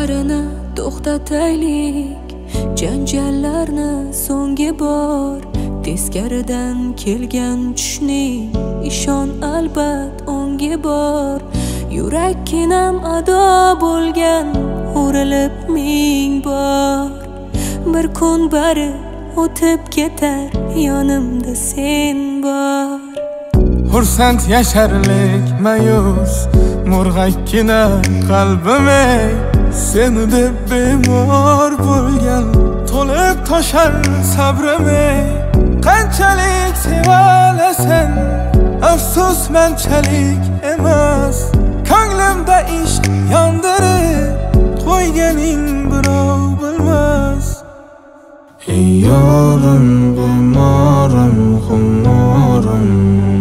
Qo'shiqlarini to'xtataylik, janjallarni so'nggi bor. Teskaridan kelgan tushning ishon albat o'ngi bor. Yurakkinam ado bo'lgan urilib ming bor. Bir kun bari o'tib ketar, yonimda sen bor. Xursand yasharlik mayus murg'akkina qalbim ey, seni deb bemor bo'lgan to'lib toshar sabrim ey. Qanchalik sevalasan afsus menchalik emas, ko'nglimda ishq yondirib qo'yganing birov bilmas. Ey yorim, bemorim, xumorim